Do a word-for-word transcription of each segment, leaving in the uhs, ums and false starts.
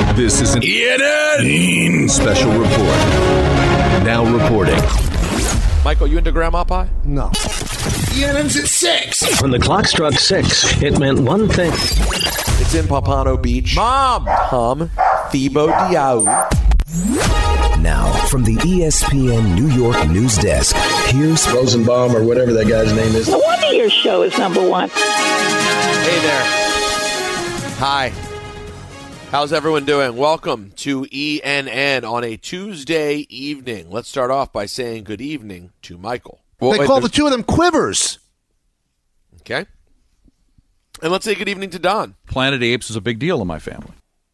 This is an E N N special report. Now reporting. Michael, you into grandma pie? No. E N N's at six. When the clock struck six, it meant one thing. It's in Pompano Beach. Mom! Tom Thibault Diaw. Now, from the E S P N New York news desk, here's Rosenbaum or whatever that guy's name is. No wonder your show is number one. Hey there. Hi. How's everyone doing? Welcome to E N N on a Tuesday evening. Let's start off by saying good evening to Michael. Well, they wait, call the two of them quivers. Okay. And let's say good evening to Don. Planet of the Apes is a big deal in my family.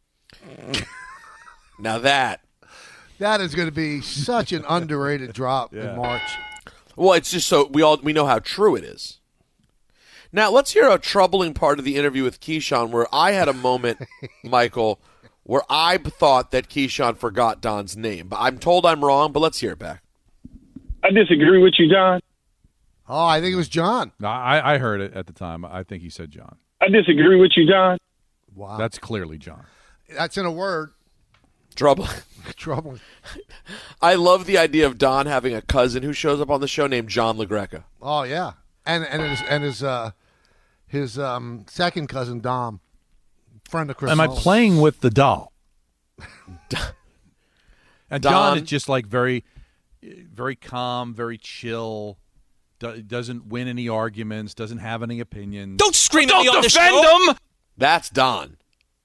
Now that. That is going to be such an underrated drop Yeah. in March. Well, it's just so we all we know how true it is. Now, let's hear a troubling part of the interview with Keyshawn where I had a moment, Michael, where I thought that Keyshawn forgot Don's name. But I'm told I'm wrong, but let's hear it back. I disagree with you, John. Oh, I think it was John. No, I, I heard it at the time. I think he said John. I disagree with you, John. Wow. That's clearly John. That's in a word. Troubling. Troubling. I love the idea of Don having a cousin who shows up on the show named John LaGreca. Oh, yeah. And and his, and his, uh, his um, second cousin, Dom, friend of Chris Am I Mullins. playing with the doll? And Don- John is just like very, very calm, very chill. Do, doesn't win any arguments. Doesn't have any opinions. Don't scream at me on the show. them! That's Don.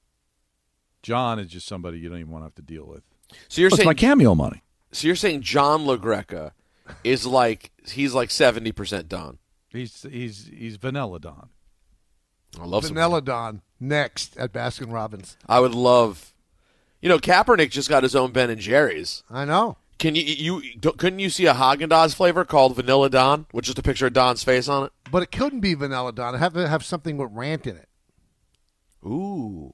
John is just somebody you don't even want to have to deal with. So you're It's saying my cameo money. So you're saying John LaGreca is like he's like seventy percent Don. He's he's he's Vanilla Don. I love some- Vanilla Don next at Baskin Robbins. I would love. You know, Kaepernick just got his own Ben and Jerry's. I know. Can you you don't- couldn't you see a Haagen-Dazs flavor called Vanilla Don with just a picture of Don's face on it? But it couldn't be Vanilla Don. It have to have something with rant in it. Ooh.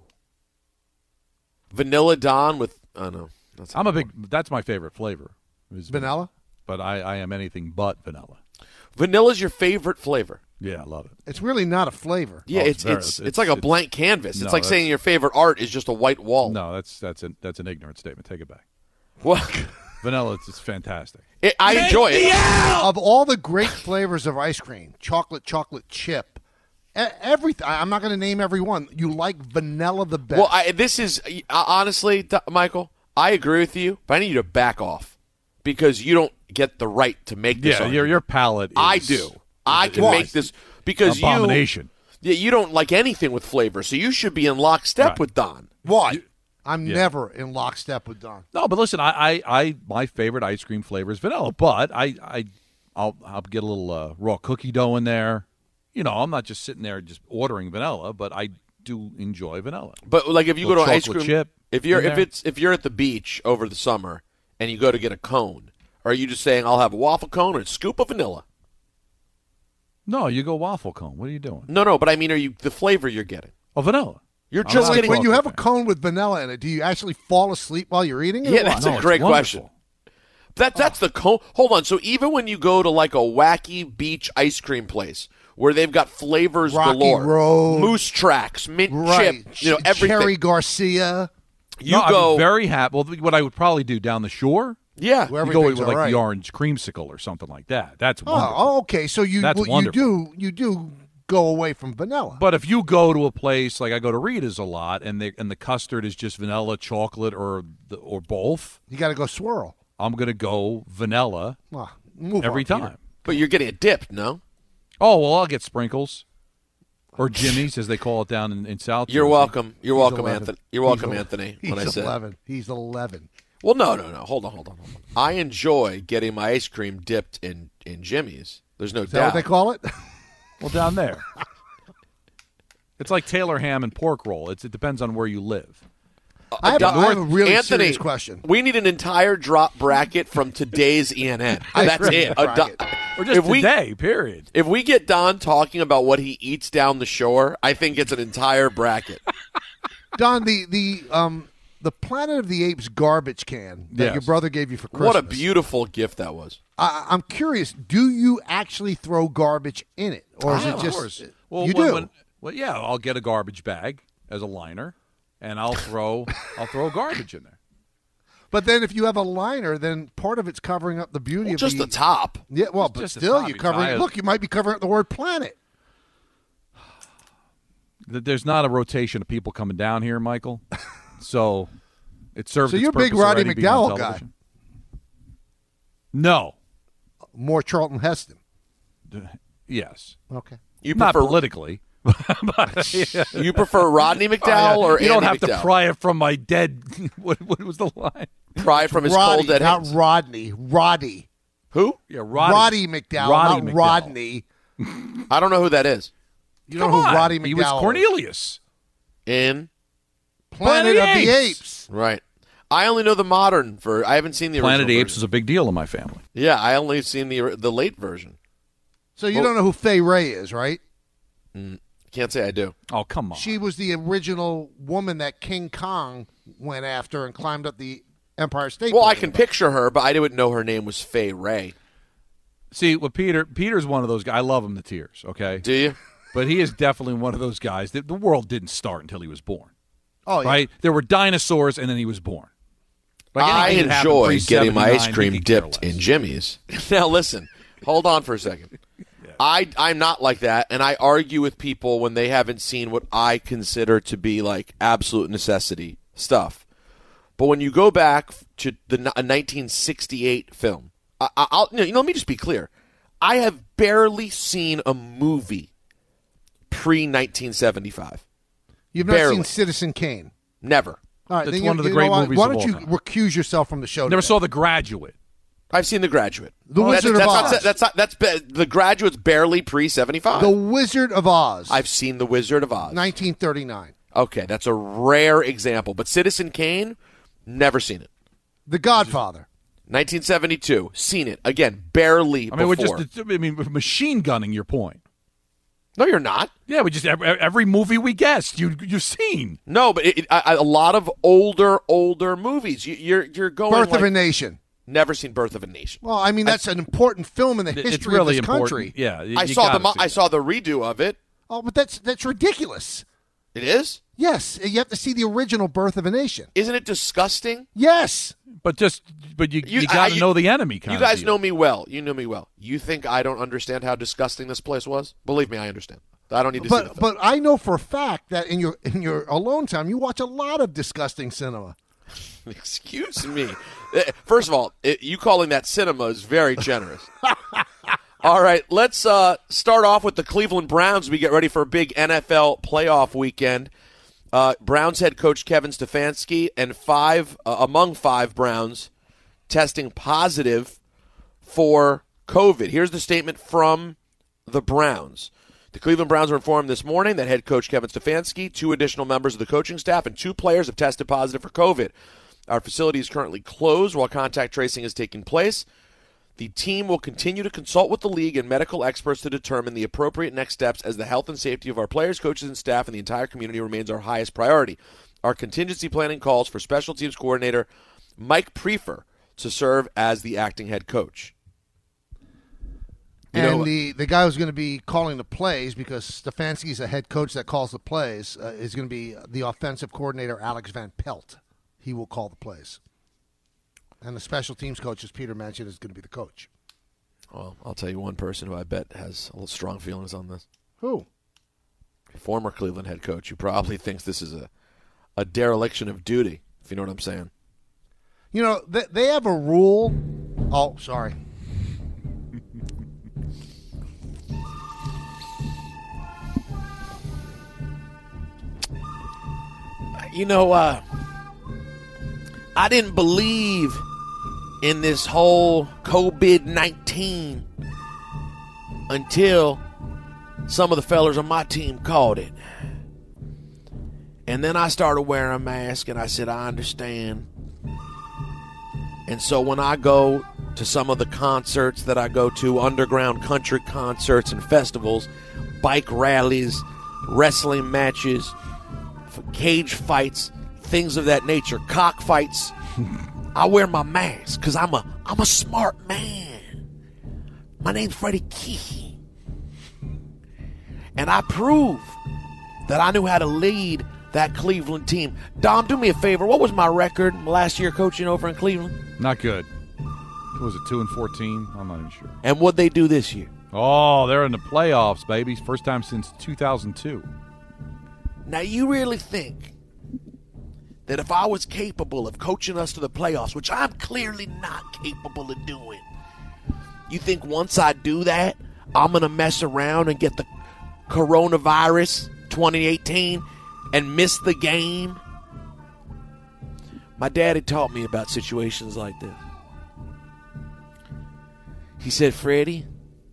Vanilla Don with oh no. That's I'm a big. That's my favorite flavor. is Vanilla? But I, I am anything but vanilla. Vanilla's your favorite flavor. Yeah, I love it. It's really not a flavor. Yeah, Oh, it's it's very- it's, it's it's- like a it's- blank canvas. no, It's like that's- saying your favorite art is just a white wall. No, that's that's an that's an ignorant statement. Take it back. Well, Vanilla is it's fantastic. it, I enjoy it. Of all the great flavors of ice cream, chocolate, chocolate chip, e- everything. I'm not going to name every one. You like vanilla the best. Well, I, this is uh, honestly, D- Michael. I agree with you, but I need you to back off because you don't get the right to make this. Yeah, argument. your your palate. Is, I do. I can is make this because abomination. you. Yeah, you don't like anything with flavor, so you should be in lockstep Right. with Don. Why? I'm Yeah. never in lockstep with Don. No, but listen, I, I, I my favorite ice cream flavor is vanilla, but I, I I'll I'll get a little uh, raw cookie dough in there. You know, I'm not just sitting there just ordering vanilla, but I do enjoy vanilla. But like if you go to Little an ice chocolate cream, chip if you're in if there. it's if you're at the beach over the summer and you go to get a cone, are you just saying I'll have a waffle cone or a scoop of vanilla? No, you go waffle cone. What are you doing? No, no, but I mean, are you the flavor you're getting? Oh, vanilla. You're I'm just not getting. When you chocolate have a fan. cone with vanilla in it, do you actually fall asleep while you're eating it? Yeah, or what? that's No, a it's great wonderful. question. That that's the cone. Hold on. So even when you go to like a wacky beach ice cream place where they've got flavors Rocky galore, Road. moose tracks, mint right. chip, you know Ch- everything. Cherry Garcia. you no, go, I'd be very happy. Well, what I would probably do down the shore, yeah. Where you go with everything's like all right. the orange creamsicle or something like that. That's wonderful. Oh, okay. So you That's well, you wonderful. do you do go away from vanilla. But if you go to a place like I go to Rita's a lot, and the and the custard is just vanilla, chocolate, or the, or both, you got to go swirl. I'm gonna go vanilla Well, move every on, time. Peter. But you're getting it dipped, no? Oh well, I'll get sprinkles or Jimmy's as they call it down in, in South. You're Jersey. welcome. You're He's welcome, eleven. Anthony. You're He's welcome, ele- Anthony. He's When I said, eleven. He's eleven. well, no, no, no. Hold on, hold on, hold on. I enjoy getting my ice cream dipped in in Jimmy's. There's no Is that doubt. what they call it? Well, down there, it's like Taylor ham and pork roll. It's it depends on where you live. I have, a, I have a really Anthony, serious question. We need an entire drop bracket from today's E N N. Ice That's cream it. A bracket. do- Or just if we, today, period. If we get Don talking about what he eats down the shore, I think it's an entire bracket. Don, the the um the Planet of the Apes garbage can that Yes. your brother gave you for Christmas. What a beautiful gift that was. I, I'm curious. Do you actually throw garbage in it, or is Ah, it of just course. Well, you when- do? when- well, yeah, I'll get a garbage bag as a liner. and I'll throw I'll throw garbage in there. But then if you have a liner, then part of it's covering up the beauty Well, of just the, the top. Yeah, well, but just the still, top. you're covering. It's- Look, you might be covering up the word planet. There's not a rotation of people coming down here, Michael. So it serves. So its you're a big purpose Roddy already being on McDowell guy. television. No. More Charlton Heston. Yes. Okay. You Not prefer politically. But, yeah. you prefer Rodney McDowell or you don't Andy have McDowell? to pry it from my dead. What, what was the line? Pry it from his Roddy, cold dead not hands. Rodney. Roddy. Who? Yeah, Roddy, Roddy McDowell, Roddy not McDowell. Rodney. I don't know who that is. You Come know who on. Roddy McDowell He was is? Cornelius. In Planet, Planet of the Apes. Apes. right. I only know the modern for. I haven't seen the Planet of the original Apes is version. a big deal in my family. Yeah, I only seen the the late version. So you Well- don't know who Fay Ray is, right? Can't say I do. Oh, come on. She was the original woman that King Kong went after and climbed up the Empire State Well, I Building. can picture her, but I didn't know her name was Fay Ray. See, what Peter Peter's one of those guys. I love him to tears, okay? Do you? But he is definitely one of those guys that the world didn't start until he was born. Oh, yeah. Right? There were dinosaurs, and then he was born. Like I anything that happened enjoy getting my pre-seventy-nine, ice he cream could care dipped less. in Jimmy's. Now listen, hold on for a second. I I'm not like that, and I argue with people when they haven't seen what I consider to be like absolute necessity stuff. But when you go back to the a nineteen sixty-eight film, I, I- I'll you know, let me just be clear. I have barely seen a movie pre nineteen seventy-five. You've not barely. seen Citizen Kane. Never. All right, That's then one you, of the you great know what? movies Why of don't all you time. recuse yourself from the show? Never today? saw The Graduate. I've seen The Graduate. The Wizard of that's Oz. Not, that's not, that's ba- The Graduate's barely pre seventy-five. The Wizard of Oz. I've seen The Wizard of Oz. nineteen thirty-nine. Okay, that's a rare example. But Citizen Kane, never seen it. The Godfather. nineteen seventy-two, seen it. Again, barely I mean, we're before. just I mean, we're machine gunning your point. No, you're not. Yeah, we just every, every movie we guessed, you you've seen. No, but it, it, I, a lot of older, older movies. You, you're you're going Birth like, of a Nation. Never seen Birth of a Nation. Well, I mean, that's an important film in the history It's really of this important. country. Yeah, you- I you saw the gotta mo- see I it. saw the redo of it. Oh, but that's that's ridiculous. It is. Yes, you have to see the original Birth of a Nation. Isn't it disgusting? Yes. But just but you You- you, got I- to you- know the enemy. Kind You of guys deal. know me well. You know me well. You think I don't understand how disgusting this place was? Believe me, I understand. I don't need to see the But film. but I know for a fact that in your in your alone time you watch a lot of disgusting cinema. Excuse me. Eh, First of all, it, you calling that cinema is very generous. All right, let's uh, start off with the Cleveland Browns. We get ready for a big N F L playoff weekend. Uh, Browns head coach Kevin Stefanski and five uh, among five Browns testing positive for COVID. Here's the statement from the Browns. The Cleveland Browns were informed this morning that head coach Kevin Stefanski, two additional members of the coaching staff, and two players have tested positive for COVID. Our facility is currently closed while contact tracing is taking place. The team will continue to consult with the league and medical experts to determine the appropriate next steps as the health and safety of our players, coaches, and staff and the entire community remains our highest priority. Our contingency planning calls for special teams coordinator Mike Prefer to serve as the acting head coach. You and know- the, the guy who's going to be calling the plays, because Stefanski's a head coach that calls the plays, uh, is going to be the offensive coordinator, Alex Van Pelt. He will call the plays. And the special teams coach, as Peter mentioned, is going to be the coach. Well, I'll tell you one person who I bet has a little strong feelings on this. Who? Former Cleveland head coach who probably thinks this is a, a dereliction of duty, if you know what I'm saying. You know, they, they have a rule. Oh, sorry. You know, uh, I didn't believe in this whole COVID nineteen until some of the fellas on my team called it. And then I started wearing a mask, and I said, I understand. And so when I go to some of the concerts that I go to, underground country concerts and festivals, bike rallies, wrestling matches, cage fights, things of that nature, cockfights, I wear my mask because I'm a I'm a smart man. My name's Freddie Key. And I proved that I knew how to lead that Cleveland team. Dom, do me a favor. What was my record last year coaching over in Cleveland? Not good. What was it, two and fourteen? I'm not even sure. And what'd they do this year? Oh, they're in the playoffs, baby. First time since two thousand two. Now, you really think that if I was capable of coaching us to the playoffs, which I'm clearly not capable of doing, you think once I do that, I'm going to mess around and get the coronavirus twenty eighteen and miss the game? My daddy taught me about situations like this. He said, Freddie,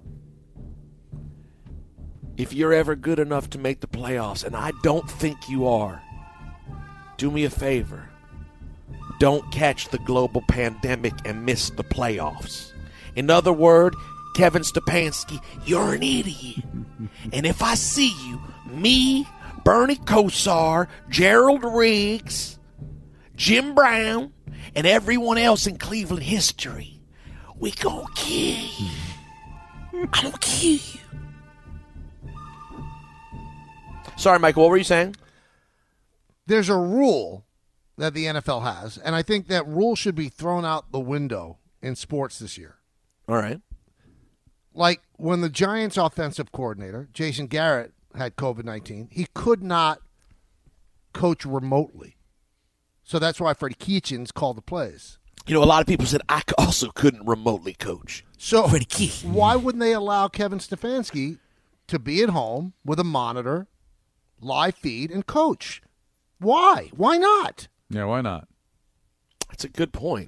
if you're ever good enough to make the playoffs, and I don't think you are, do me a favor. Don't catch the global pandemic and miss the playoffs. In other words, Kevin Stefanski, you're an idiot. And if I see you, me, Bernie Kosar, Gerald Riggs, Jim Brown, and everyone else in Cleveland history, we gonna kill you. I'm gonna kill you. Sorry, Michael, what were you saying? There's a rule that the N F L has, and I think that rule should be thrown out the window in sports this year. All right. Like when the Giants offensive coordinator, Jason Garrett, had covid nineteen, he could not coach remotely. So that's why Freddie Kitchens called the plays. You know, a lot of people said I also couldn't remotely coach. So Freddie Kitchens. Why wouldn't they allow Kevin Stefanski to be at home with a monitor, live feed, and coach? Why? Why not? Yeah, why not? That's a good point.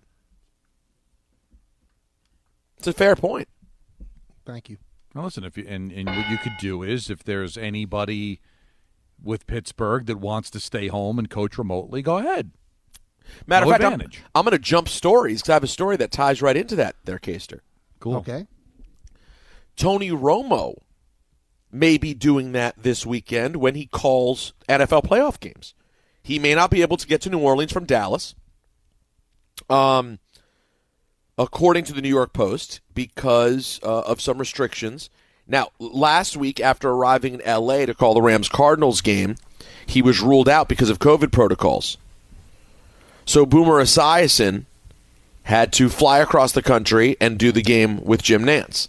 It's a fair point. Thank you. Now listen, if you and, and what you could do is if there's anybody with Pittsburgh that wants to stay home and coach remotely, go ahead. Matter no of fact, advantage. I'm, I'm going to jump stories because I have a story that ties right into that there, Caster. Cool. Okay. Tony Romo may be doing that this weekend when he calls N F L playoff games. He may not be able to get to New Orleans from Dallas, um, according to the New York Post, because uh, of some restrictions. Now, last week, after arriving in L A to call the Rams-Cardinals game, he was ruled out because of COVID protocols. So Boomer Esiason had to fly across the country and do the game with Jim Nantz.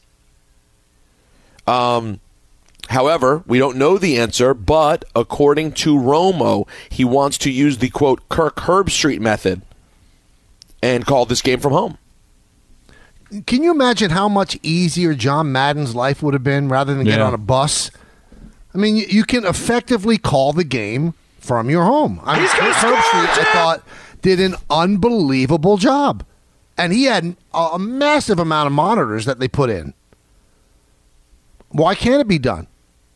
Um, however, we don't know the answer, but according to Romo, he wants to use the, quote, Kirk Herbstreit method and call this game from home. Can you imagine how much easier John Madden's life would have been rather than get Yeah. on a bus? I mean, you, you can effectively call the game from your home. I mean, Kirk Herbstreit, I thought, did an unbelievable job. And he had a, a massive amount of monitors that they put in. Why can't it be done?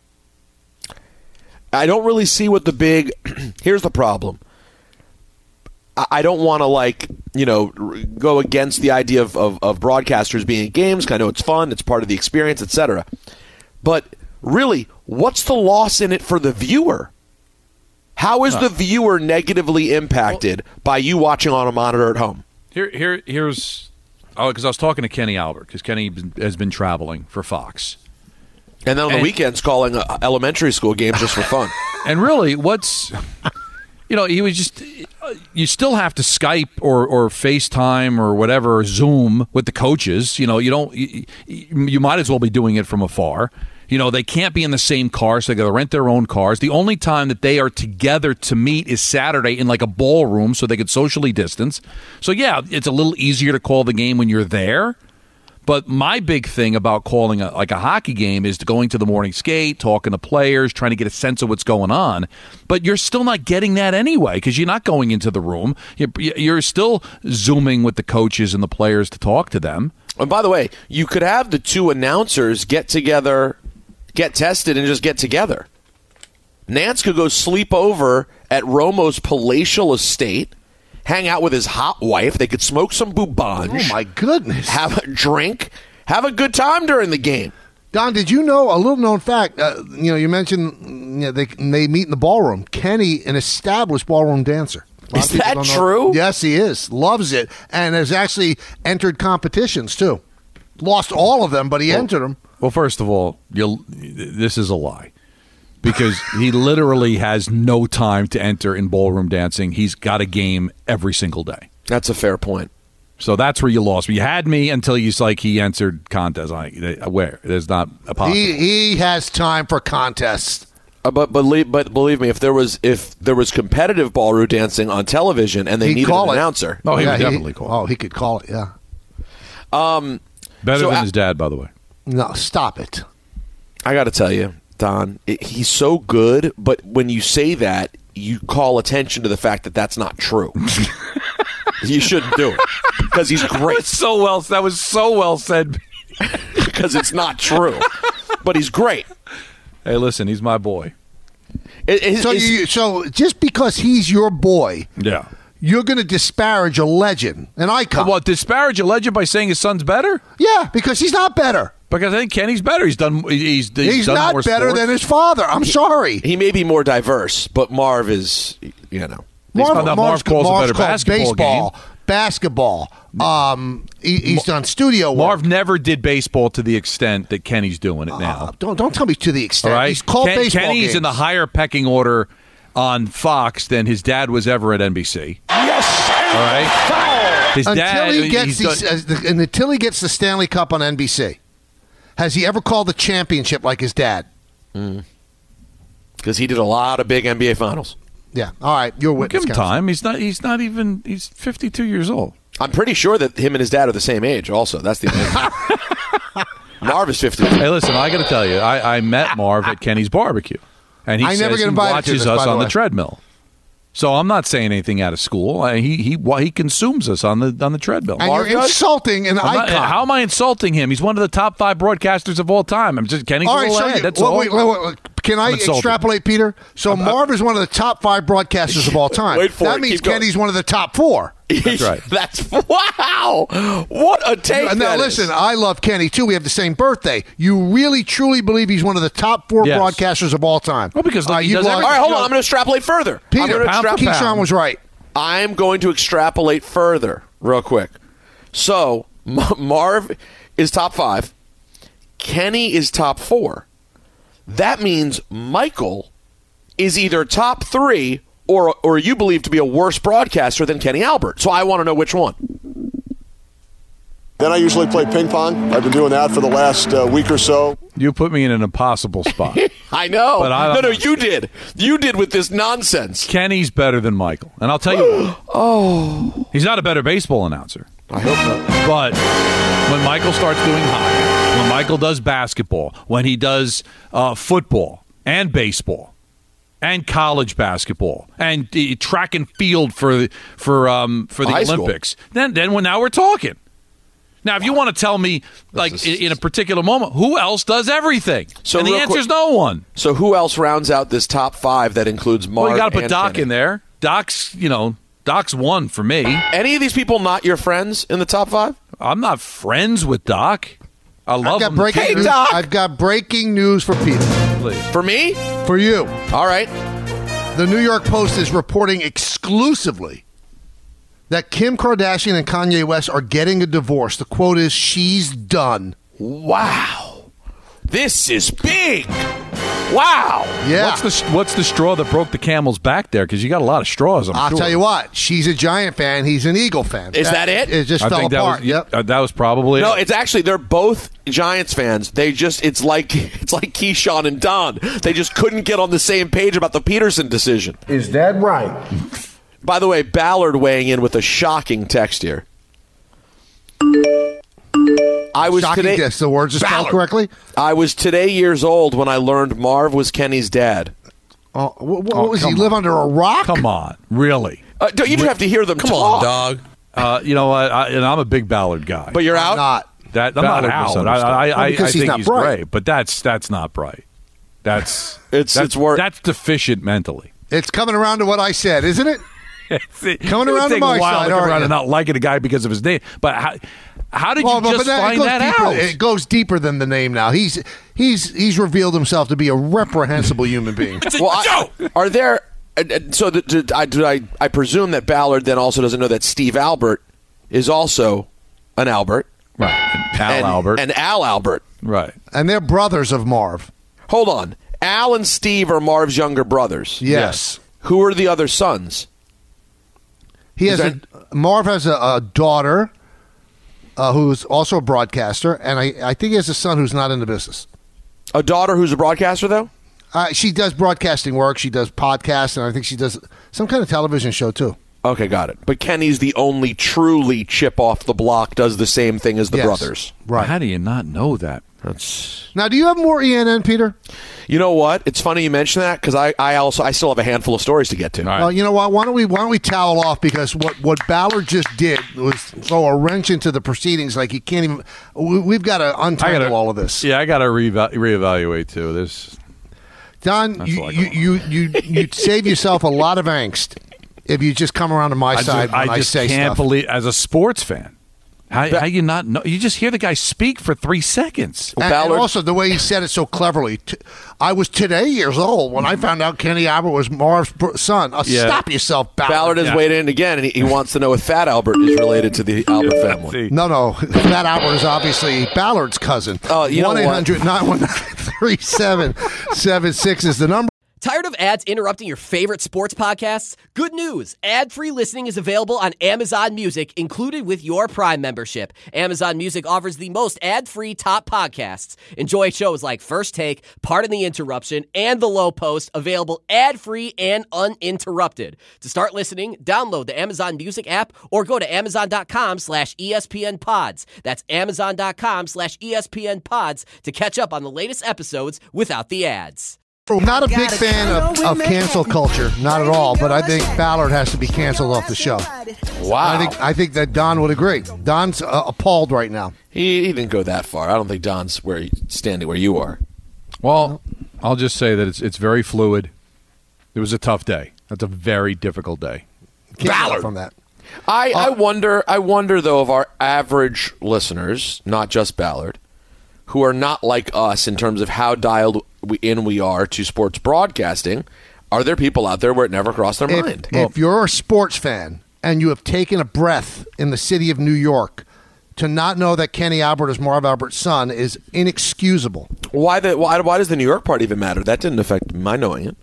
I don't really see what the big – here's the problem. I, I don't want to, like, you know, r- go against the idea of, of, of broadcasters being at games. 'Cause I know it's fun. It's part of the experience, et cetera. But really, what's the loss in it for the viewer? How is the viewer negatively impacted by you watching on a monitor at home? Here, here, here's oh, because I was talking to Kenny Albert because Kenny has been traveling for Fox, And then on the And- weekends, calling uh, elementary school games just for fun. and really, what's you know, he was just you still have to Skype or or FaceTime or whatever Zoom with the coaches. You know, you don't you, you might as well be doing it from afar. You know, they can't be in the same car, so they got to rent their own cars. The only time that they are together to meet is Saturday in like a ballroom so they could socially distance. So, yeah, it's a little easier to call the game when you're there. But my big thing about calling a, like a hockey game is going to the morning skate, talking to players, trying to get a sense of what's going on. But you're still not getting that anyway because you're not going into the room. You're, you're still Zooming with the coaches and the players to talk to them. And by the way, you could have the two announcers get together, get tested, and just get together. Nance could go sleep over at Romo's palatial estate, hang out with his hot wife. They could smoke some boubange. Oh, my goodness. Have a drink. Have a good time during the game. Don, did you know a little known fact? Uh, you know, you mentioned you know, they they meet in the ballroom. Kenny, an established ballroom dancer. A lot Is of people that don't know- true? Yes, he is. Loves it, and has actually entered competitions too. Lost all of them, but he Well- entered them. Well, first of all, you'll, this is a lie. because he literally has no time to enter in ballroom dancing. He's got a game every single day. That's a fair point. So that's where you lost me. You had me until you like he entered contests. I where there's not a possible. He he has time for contests. Uh, but believe but believe me, if there was if there was competitive ballroom dancing on television and they He'd needed call an it. announcer, Oh, he Yeah, would definitely call. Oh, he could call it. Yeah. um, Better so than I- his dad, by the way. No, stop it. I got to tell you, Don, it, he's so good. But when you say that, you call attention to the fact that that's not true. You shouldn't do it because he's great. So well, that was so well said. Because it's not true, but he's great. Hey, listen, he's my boy. It, it, So it's- you so just because he's your boy, Yeah. you're going to disparage a legend, an icon. What, disparage a legend by saying his son's better? Yeah, because he's not better. Because I think Kenny's better. He's done. He's he's, He's done not more better sports. than his father. I'm sorry. he may be more diverse, but Marv is, you know. Marv, found out Marv's- Marv calls a Marv's better called basketball baseball, game. basketball. Um, he, he's done studio work. Marv never did baseball to the extent that Kenny's doing it now. Uh, don't don't tell me to the extent. All right, He's called Ken- baseball Kenny's games. in the higher pecking order on Fox than his dad was ever at N B C. Yes. All right, his until dad. he gets he's the, done- as the, and until he gets the Stanley Cup on N B C. Has he ever called the championship like his dad? Because he did a lot of big N B A finals. Yeah. All right. You're Well, witness. give him counsel. time. He's not. He's not even. He's fifty-two years old. I'm pretty sure that him and his dad are the same age. Also, that's the amazing. Marv is fifty. Hey, listen, I got to tell you, I, I met Marv at Kenny's barbecue, and he I says never get he invited to watches this, by us the on way. the treadmill. So I'm not saying anything out of school. I, he he wha- he consumes us on the on the treadmill. And Marv you're does? insulting an I'm not- icon. how am I insulting him? He's one of the top five broadcasters of all time. I'm just Kenny's all a right. little So ahead. you, That's wait, all. wait, wait, wait, wait. Can I I'm insulted. extrapolate, Peter? So Marv is one of the top five broadcasters of all time. Wait for that it. means Keep going. Kenny's one of the top four. That's right. That's wow. What a take! now, that listen, is. I love Kenny too. We have the same birthday. You really, truly believe he's one of the top four Yes. broadcasters of all time? Well, because, look, All right, he you does lost- everything. All right, hold on. I'm going to extrapolate further. I'm Peter, gonna pound for extra- pound. Keyshawn was right. I'm going to extrapolate further, real quick. So M- Marv is top five. Kenny is top four. That means Michael is either top three or or you believe to be a worse broadcaster than Kenny Albert. So I want to know which one. Then I usually play ping pong. I've been doing that for the last uh, week or so. You put me in an impossible spot. I know. But I no, don't no, know. you did. You did with this nonsense. Kenny's better than Michael, and I'll tell you why. Oh, he's not a better baseball announcer. I hope not. But when Michael starts doing hockey, when Michael does basketball, when he does uh, football and baseball and college basketball and uh, track and field for for um, for the High school. Olympics, then then when now we're talking. Now, if you want to tell me, like is- in, in a particular moment, who else does everything? So and the real answer is quick- no one. So who else rounds out this top five that includes Marv? Well, you got to put and Doc Kenny? in there. Doc's, you know, Doc's one for me. Any of these people not your friends in the top five? I'm not friends with Doc. I love I've got him. breaking Hey, news. Doc! I've got breaking news for Peter. Please. For me? For you, All right. the New York Post is reporting exclusively that Kim Kardashian and Kanye West are getting a divorce. The quote is, "She's done." Wow. This is big. Wow. Yeah. What's the what's the straw that broke the camel's back there? Because you got a lot of straws. I'm I'll sure. tell you what. She's a Giant fan. He's an Eagle fan. Is that it? It just I fell think that apart. was Yep. uh, that was probably No, it. it's actually they're both Giants fans. They just it's like it's like Keyshawn and Don. They just couldn't get on the same page about the Peterson decision. Is that right? By the way, Ballard weighing in with a shocking text here. I was Shocking today. guess. The words are spelled Ballard. correctly. I was today years old when I learned Marv was Kenny's dad. Oh, what, what Oh, was he? come Live on. under a rock? Come on, really? Uh, don't you have to hear them Come talk? on, dog. Uh, you know what? I, and I'm a big Ballard guy. But you're I'm out. not. that I'm Ballard not out. misunderstood. I, I, Well, I, because I he's think not he's bright. great, but that's that's not bright. That's It's- that's, it's wor- that's deficient mentally. It's coming around to what I said, isn't it? Coming It would around to take my a while side, to come aren't around you? and not liking a guy because of his name. But how, how did Well, you but- just but that- it find goes that deeper, out? It goes deeper than the name now. He's he's he's revealed himself to be a reprehensible human being. Well, I, are there? uh, uh, So the, do I, do I I presume that Ballard then also doesn't know that Steve Albert is also an Albert, Right, Al and, Albert. and Al Albert. Right. And they're brothers of Marv. Hold on, Al and Steve are Marv's younger brothers. Yes. Who are the other sons? He has Is a, Marv has a, a daughter uh, who's also a broadcaster, and I, I think he has a son who's not in the business. A daughter who's a broadcaster, though? Uh, she does broadcasting work. She does podcasts, and I think she does some kind of television show, too. Okay, got it. But Kenny's the only truly chip off the block, does the same thing as the Yes. brothers. Right. How do you not know that? That's Now, do you have more E N N, Peter? You know what? It's funny you mention that because I, I also I still have a handful of stories to get to. All right. Well, you know what? Why don't we why don't we towel off, because what, what Ballard just did was throw a wrench into the proceedings. Like he can't even. We, we've got to untangle gotta- all of this. Yeah, I got to reeva- reevaluate too. There's Don, you, all I you, got. you you you save yourself a lot of angst if you just come around to my I side just, when I I, just say can't stuff. believe, as a sports fan, how, how you not know? You just hear the guy speak for three seconds. And, and Ballard- also the way he said it so cleverly. T- I was today years old when I found out Kenny Albert was Marv's br- son. Uh, Yeah. Stop yourself, Ballard. Ballard has Yeah. weighed in again, and he, he wants to know if Fat Albert is related to the Albert family. See. No, no. Fat Albert is obviously Ballard's cousin. Oh, you know what? one eight hundred nine one nine three seven seven six is the number. Tired of ads interrupting your favorite sports podcasts? Good news! Ad-free listening is available on Amazon Music, included with your Prime membership. Amazon Music offers the most ad-free top podcasts. Enjoy shows like First Take, Pardon the Interruption, and The Low Post, available ad-free and uninterrupted. To start listening, download the Amazon Music app or go to amazon.com slash ESPN pods. That's amazon.com slash ESPN pods to catch up on the latest episodes without the ads. Not a big fan of, of cancel culture, not at all. But I think Ballard has to be canceled off the show. Wow. I think I think that Don would agree. Don's uh, appalled right now. He, he didn't go that far. I don't think Don's where he, standing where you are. Well, I'll just say that it's it's very fluid. It was a tough day. That's a very difficult day. Can't Ballard. go from that. I, Uh, I wonder. I wonder though of our average listeners, not just Ballard, who are not like us in terms of how dialed we, in we are to sports broadcasting. Are there people out there where it never crossed their If, mind? if you're a sports fan and you have taken a breath in the city of New York, to not know that Kenny Albert is Marv Albert's son is inexcusable. Why the why, why does the New York part even matter? That didn't affect my knowing it.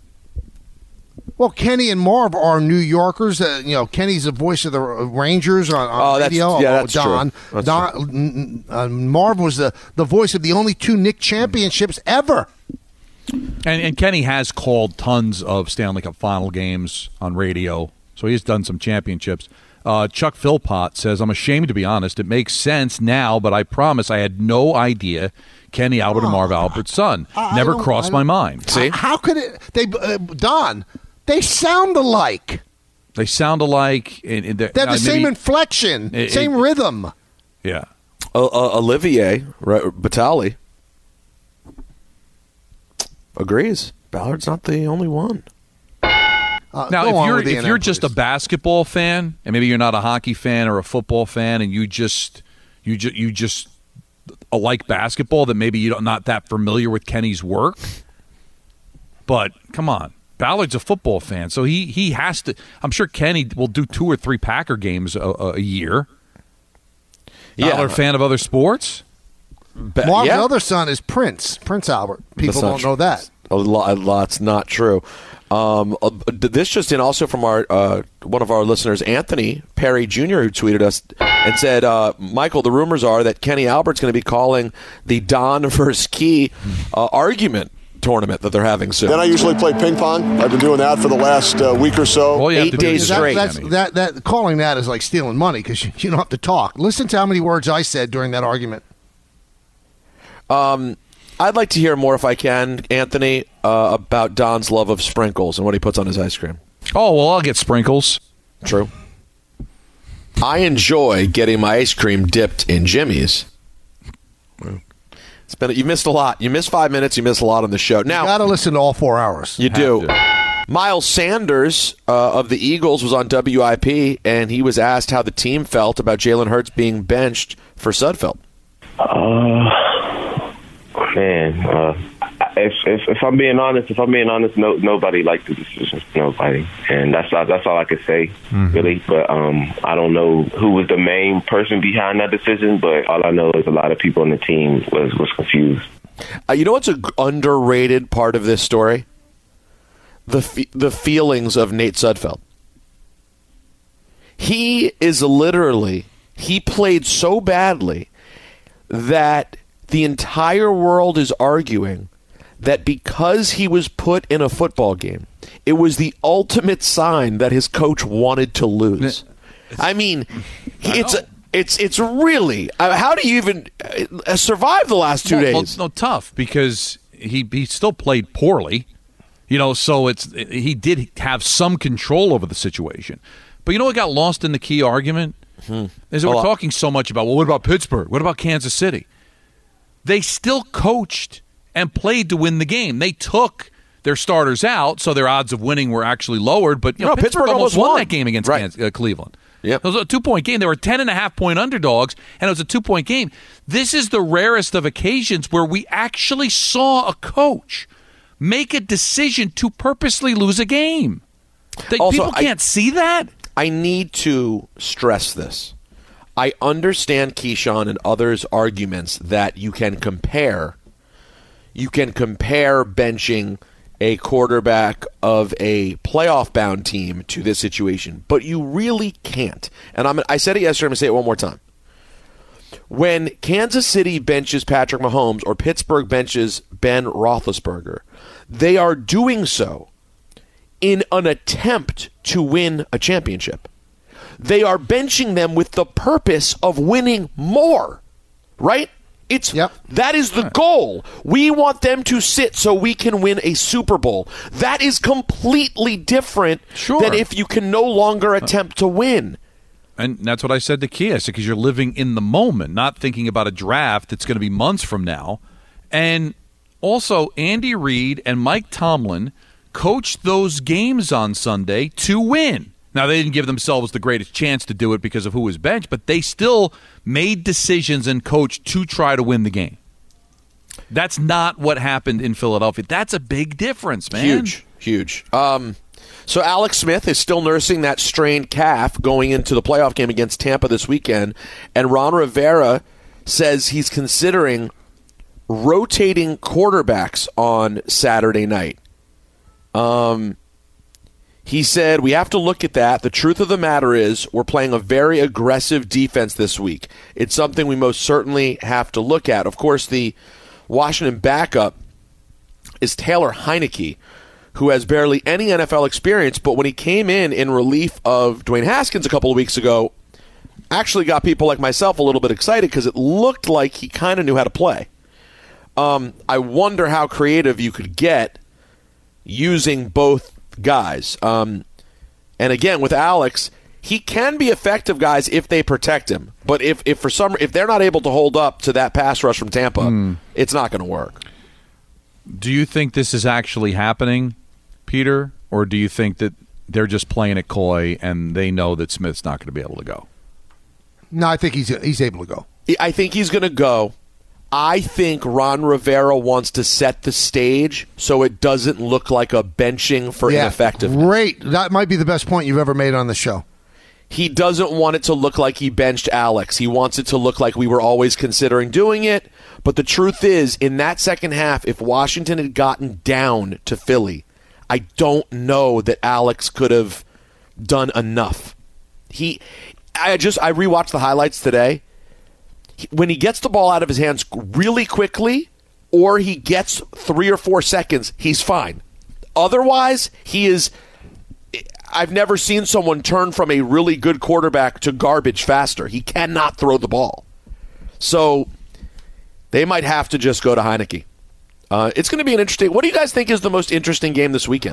Well, Kenny and Marv are New Yorkers. Uh, you know, Kenny's the voice of the Rangers on, on Oh, that's- radio. yeah, Oh, that's Don. true. That's Don n- n- uh, Marv was the, the voice of the only two Nick championships ever. And, and Kenny has called tons of Stanley Cup final games on radio, so he's done some championships. Uh, Chuck Philpott says, I'm ashamed to be honest. It makes sense now, but I promise I had no idea Kenny Albert and Marv Albert's son. I- I Never don't- crossed I my don't- mind. See? How could it? They uh, Don, they sound alike. They sound alike. And, and they're They have now the same maybe- inflection, It- same it- rhythm. Yeah. Uh, uh, Olivier right, Batali agrees. Ballard's not the only one. Uh, Now, go if on you're with the if N N, you're just a please. basketball fan, and maybe you're not a hockey fan or a football fan, and you just you just you just like basketball, that maybe you're not that familiar with Kenny's work. But come on, Ballard's a football fan, so he he has to. I'm sure Kenny will do two or three Packer games a, a year. Yeah. Ballard fan of other sports. Ba- Marv's yeah. other son is Prince, Prince Albert. People That's not don't true. know that. A lot, a lot's not true. Um, uh, this just in also from our uh, one of our listeners, Anthony Perry Junior, who tweeted us and said, uh, Michael, the rumors are that Kenny Albert's going to be calling the Don versus Key uh, argument tournament that they're having soon. Then I usually play ping pong. I've been doing that for the last uh, week or so. All you have Eight to do days is That, straight. that's, that, that calling that is like stealing money because you, you don't have to talk. Listen to how many words I said during that argument. Um, I'd like to hear more, if I can, Anthony, uh, about Don's love of sprinkles and what he puts on his ice cream. Oh well, I'll get sprinkles. True. I enjoy getting my ice cream dipped in Jimmy's. It's been you missed a lot. You missed five minutes. You missed a lot on the show. Now You got to listen to all four hours. you do. to. Miles Sanders uh, of the Eagles was on W I P, and he was asked how the team felt about Jalen Hurts being benched for Sudfeld. Uh, man, uh, if, if if I'm being honest, if I'm being honest, no nobody liked the decision. Nobody, and that's all, that's all I could say, Mm-hmm. really. But um, I don't know who was the main person behind that decision. But all I know is a lot of people on the team was was confused. Uh, you know what's an underrated part of this story? The fe- the feelings of Nate Sudfeld. He is literally, he played so badly that the entire world is arguing that because he was put in a football game, it was the ultimate sign that his coach wanted to lose. I mean, I it's it's it's really, uh, how do you even uh, survive the last two well, days? Well, no, tough, because he he still played poorly, you know. So it's he did have some control over the situation. But you know what got lost in the key argument? Hmm. Is that we're talking so much about, well, what about Pittsburgh? What about Kansas City? They still coached and played to win the game. They took their starters out, so their odds of winning were actually lowered. But you know, no, Pittsburgh, Pittsburgh almost almost won won that game against right. Kansas, uh, Cleveland. Yep. It was a two-point game. They were ten and a half point underdogs, and it was a two-point game. This is the rarest of occasions where we actually saw a coach make a decision to purposely lose a game. They, Also, people can't I, see that. I need to stress this. I understand Keyshawn and others' arguments that you can compare you can compare benching a quarterback of a playoff-bound team to this situation, but you really can't. And I'm, I said it yesterday, I'm going to say it one more time. When Kansas City benches Patrick Mahomes or Pittsburgh benches Ben Roethlisberger, they are doing so in an attempt to win a championship. They are benching them with the purpose of winning more, right? It's yep. That is the goal. We want them to sit so we can win a Super Bowl. That is completely different sure. than if you can no longer attempt to win. And that's what I said to Key. I said, because you're living in the moment, not thinking about a draft that's going to be months from now. And also, Andy Reid and Mike Tomlin coached those games on Sunday to win. Now, they didn't give themselves the greatest chance to do it because of who was benched, but they still made decisions and coached to try to win the game. That's not what happened in Philadelphia. That's a big difference, man. Huge, huge. Um, so Alex Smith is still nursing that strained calf going into the playoff game against Tampa this weekend, and Ron Rivera says he's considering rotating quarterbacks on Saturday night. Um... He said, we have to look at that. The truth of the matter is we're playing a very aggressive defense this week. It's something we most certainly have to look at. Of course, the Washington backup is Taylor Heineke, who has barely any N F L experience, but when he came in in relief of Dwayne Haskins a couple of weeks ago, actually got people like myself a little bit excited because it looked like he kind of knew how to play. Um, I wonder how creative you could get using both guys. Um, and again, with Alex, he can be effective, guys, if they protect him. But if, if for some if they're not able to hold up to that pass rush from Tampa, mm. it's not going to work. Do you think this is actually happening, Peter? Or do you think that they're just playing it coy and they know that Smith's not going to be able to go? No, I think he's he's able to go. I think he's going to go. I think Ron Rivera wants to set the stage so it doesn't look like a benching for yeah, ineffectiveness. Great. That might be the best point you've ever made on the show. He doesn't want it to look like he benched Alex. He wants it to look like we were always considering doing it. But the truth is, in that second half, if Washington had gotten down to Philly, I don't know that Alex could have done enough. He, I just I rewatched the highlights today. When he gets the ball out of his hands really quickly, or he gets three or four seconds, he's fine. Otherwise, he is. I've never seen someone turn from a really good quarterback to garbage faster. He cannot throw the ball. So they might have to just go to Heineke. Uh, it's going to be an interesting. What do you guys think is the most interesting game this weekend?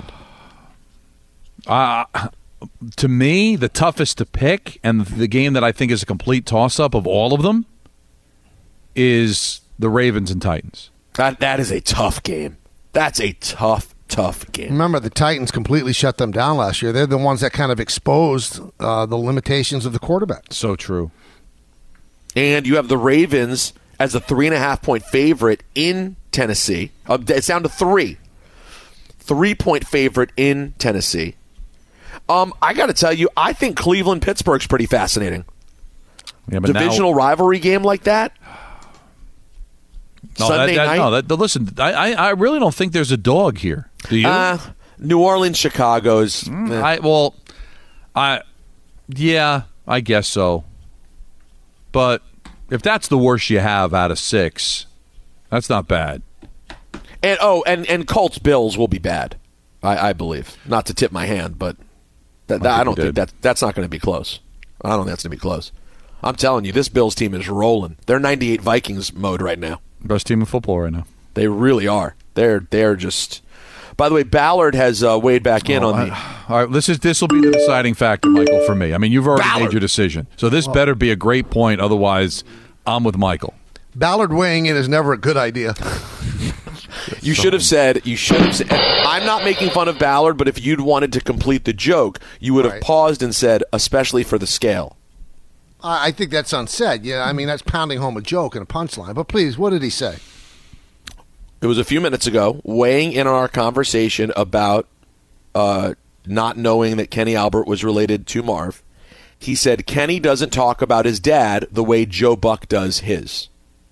Uh, to me, the toughest to pick, and the game that I think is a complete toss-up of all of them, is the Ravens and Titans. That That is a tough game. That's a tough, tough game. Remember, the Titans completely shut them down last year. They're the ones that kind of exposed uh, the limitations of the quarterback. So true. And you have the Ravens as a three-and-a-half-point favorite in Tennessee. Uh, it's down to three. Three-point favorite in Tennessee. Um, I got to tell you, I think Cleveland-Pittsburgh's pretty fascinating. Yeah, but Divisional now, rivalry game like that? No, Sunday that, that, night. No, that, listen, I, I I really don't think there's a dog here. Do you? Uh, New Orleans, Chicago's. Mm, eh. I well, I yeah, I guess so. But if that's the worst you have out of six, that's not bad. And oh, and, and Colts Bills will be bad, I, I believe. Not to tip my hand, but that, that, I, I don't think that that's not going to be close. I don't think that's going to be close. I'm telling you, this Bills team is rolling. They're ninety-eight Vikings mode right now. Best team in football right now. They really are. They're they're just. By the way, Ballard has uh, weighed back in oh, on I, the. All right, this is this will be the deciding factor, Michael, for me. I mean, you've already Ballard. made your decision, so this better be a great point. Otherwise, I'm with Michael. Ballard weighing in is never a good idea. You should have said. You should have said. I'm not making fun of Ballard, but if you'd wanted to complete the joke, you would have Right. paused and said, "Especially for the scale." I I think that's unsaid. Yeah, I mean, that's pounding home a joke and a punchline. But please, what did he say? It was a few minutes ago, weighing in on our conversation about uh, not knowing that Kenny Albert was related to Marv. He said Kenny doesn't talk about his dad the way Joe Buck does his.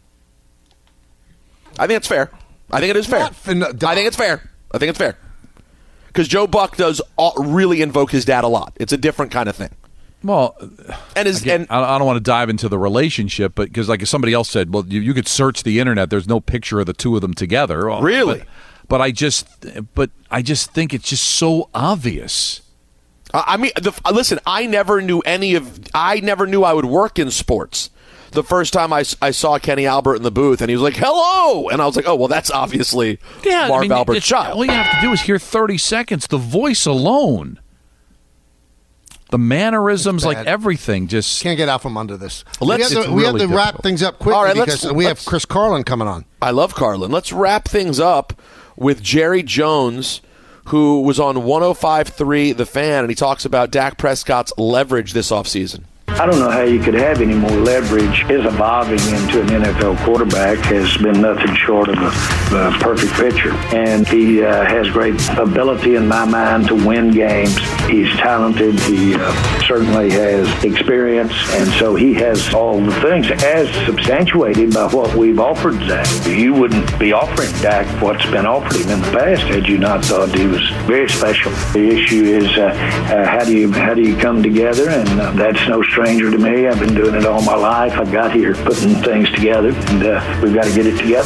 I think it's fair. I think it is fair. Fin- I think it's fair. I think it's fair. Because Joe Buck does all, really invoke his dad a lot. It's a different kind of thing. Well, and his, again, and, I don't want to dive into the relationship, but because like somebody else said, well, you, you could search the internet. There's no picture of the two of them together. Well, really? But, but I just, but I just think it's just so obvious. I mean, the, listen, I never knew any of. I never knew I would work in sports. The first time I, I saw Kenny Albert in the booth, and he was like, "Hello," and I was like, "Oh, well, that's obviously yeah, Marv I mean, Albert's child." All you have to do is hear thirty seconds. The voice alone. The mannerisms, like everything, just can't get out from under this. Let's, we have to, we really have to wrap difficult. things up quickly All right, because let's, we let's, have Chris Carlin coming on. I love Carlin. Let's wrap things up with Jerry Jones, who was on one oh five point three The Fan, and he talks about Dak Prescott's leverage this offseason. I don't know how you could have any more leverage. His evolving into an N F L quarterback has been nothing short of a, a perfect pitcher. And he uh, has great ability in my mind to win games. He's talented. He uh, certainly has experience. And so he has all the things as substantiated by what we've offered Dak. You wouldn't be offering Dak what's been offered him in the past had you not thought he was very special. The issue is uh, uh, how do you how do you come together? And uh, that's no stranger to me. I've been doing it all my life. I got here putting things together, and uh, we've got to get it together.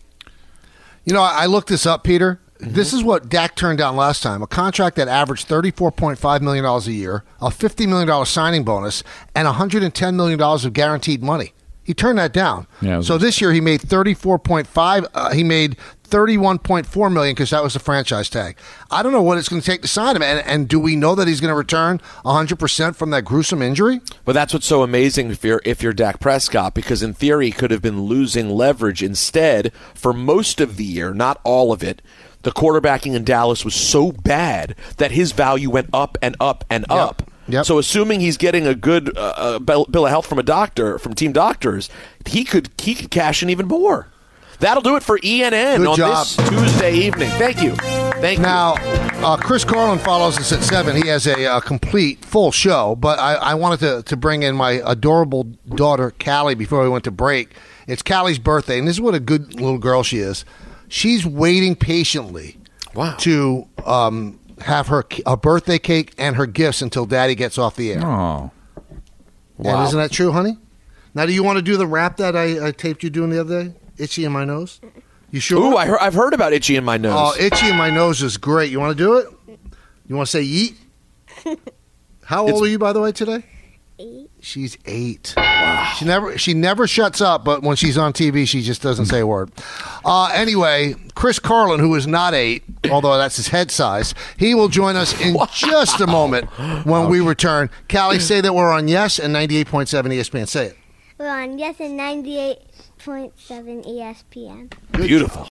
You know, I looked this up, Peter. Mm-hmm. This is what Dak turned down last time. A contract that averaged thirty-four point five million dollars a year, a fifty million dollars signing bonus, and one hundred ten million dollars of guaranteed money. He turned that down. Yeah, so this year he made thirty-four point five. Uh, he made thirty-one point four million because that was the franchise tag. I don't know what it's going to take to sign him, and, and do we know that he's going to return one hundred percent from that gruesome injury? But that's what's so amazing if you're if you're Dak Prescott, because in theory he could have been losing leverage. Instead, for most of the year, not all of it, the quarterbacking in Dallas was so bad that his value went up and up and Yep. up. Yep. So assuming he's getting a good uh, bill bill of health from a doctor, from team doctors, he could he could cash in even more. That'll do it for E N N Good on job. this Tuesday evening. Thank you. Thank now, you. Now, uh, Chris Carlin follows us at seven. He has a, uh complete, full show, but I, I wanted to, to bring in my adorable daughter, Callie, before we went to break. It's Callie's birthday, and this is what a good little girl she is. She's waiting patiently wow. to um, have her a birthday cake and her gifts until Daddy gets off the air. Oh. Wow. And isn't that true, honey? Now, do you want to do the rap that I, I taped you doing the other day? Itchy in my nose? You sure? Ooh, I heard, I've heard about Itchy in my nose. Oh, Itchy in my nose is great. You want to do it? You want to say yeet? How old It's- are you, by the way, today? Eight. She's eight. Wow. She never she never shuts up, but when she's on T V, she just doesn't say a word. Uh, anyway, Chris Carlin, who is not eight, although that's his head size, he will join us in wow. just a moment when okay. we return. Callie, say that we're on Yes and ninety-eight point seven E S P N. Say it. We're on Yes and ninety-eight point seven E S P N. Beautiful.